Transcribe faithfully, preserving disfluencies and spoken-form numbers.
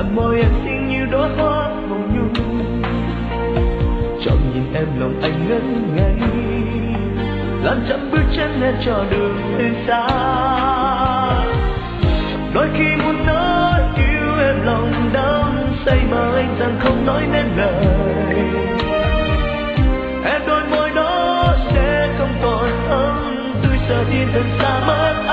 làn môi em xinh như đóa hoa hồng nhung. Chọn nhìn em lòng anh ngẩn ngây, lăn chậm bước chân lên cho đường từ xa. Đôi khi muốn nói yêu em lòng đắm say mà anh rằng không nói nên lời. Em đôi môi đó sẽ không còn ấm, tôi sợ thiên thần xa mất